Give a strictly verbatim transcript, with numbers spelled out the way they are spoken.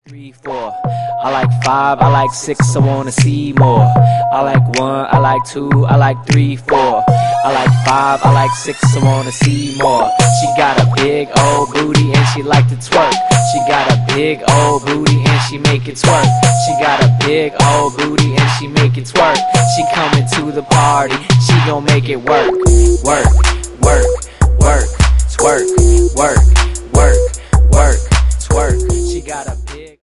Three, four, I like five, I like six, I wanna see more. I like one, I like two, I like three, four. I like five, I like six, I wanna see more. She got a big old booty and she like to twerk. She got a big old booty and she make it twerk. She got a big old booty and she make it twerk. She coming to the party, she gon' make it work. Work, work, work, twerk, work.